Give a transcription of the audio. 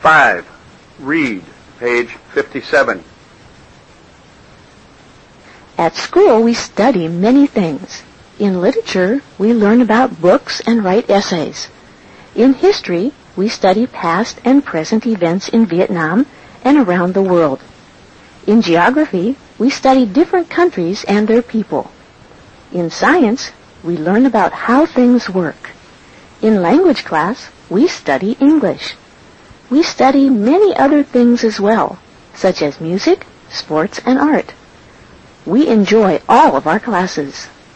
5. Read, page 57. At school, we study many things. In literature, we learn about books and write essays. In history, we study past and present events in Vietnam and around the world. In geography, we study different countries and their people. In science, we learn about how things work. In language class, we study English. We study many other things as well, such as music, sports, and art. We enjoy all of our classes.